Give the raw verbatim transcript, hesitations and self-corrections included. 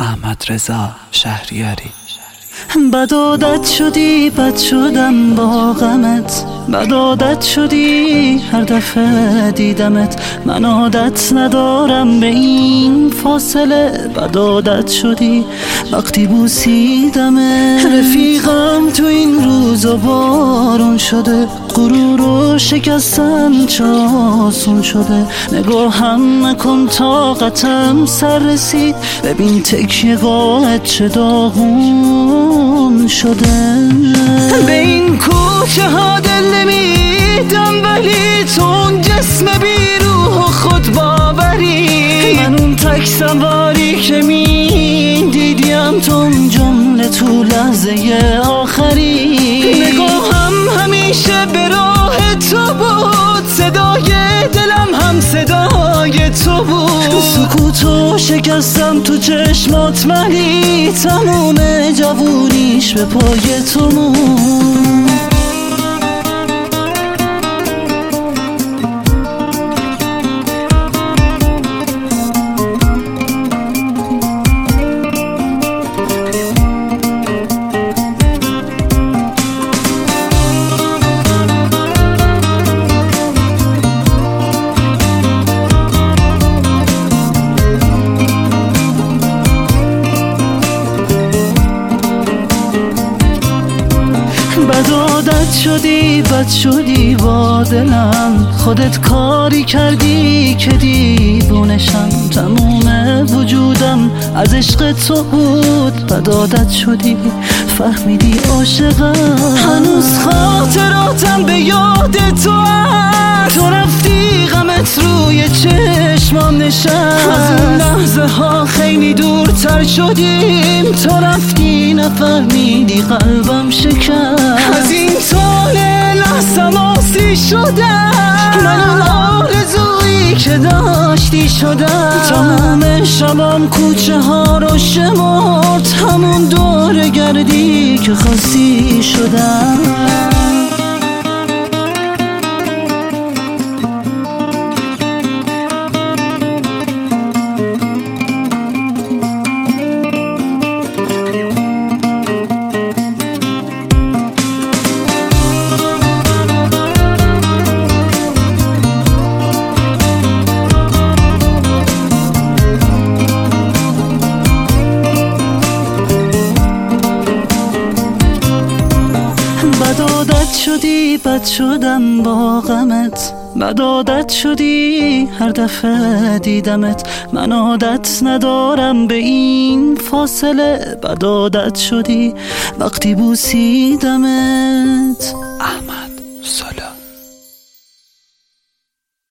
احمد رضا شهریاری. بد عادت شدی، بد شدم با غمت، بد عادت شدی هر دفعه دیدمت. من عادت ندارم به این فاصله، بد عادت شدی وقتی بوسیدمت. رفیقم تو این روزا بارون شده، غرور و شکستن چه آسون شده. نگاهم نکن طاقتم سر رسید، ببین تکیه گاهت چه داغون شده. به این کوچه ها دل نمیدم، ولی تو اون جسم بی روح و خود باوری. من اون تک سواری که می دیدیم تو اون جمله تو لحظه آخری. نگاهم همیشه به راه تو بود، صدای دلم هم صدای تو بود. سکوتو شکستم تو چشمات، ولی تموم جوونیش به پای تو مون. بد عادت شدی، بد شدی با دلم، خودت کاری کردی که دیوونشم. تموم وجودم از عشق تو بود، بد عادت شدی فهمیدی عاشقم. هنوز خاطراتم به یاد تو هست، تو رفتی غمت روی چشمام نشست. از این لحظه ها خیلی دورتر شدیم، تو رفتی نفهمیدی قلبم شکست. از این طول لحظم آسی شدم، من اون آرزویی که داشتی شدم. تمام شبم کوچه ها رو شمرد، همون دور گردی که خاصی شدم. بد عادت شدی، بد شدم با غمت، بد عادت شدی هر دفعه دیدمت. من عادت ندارم به این فاصله، بد عادت شدی وقتی بوسیدمت. احمد سولا.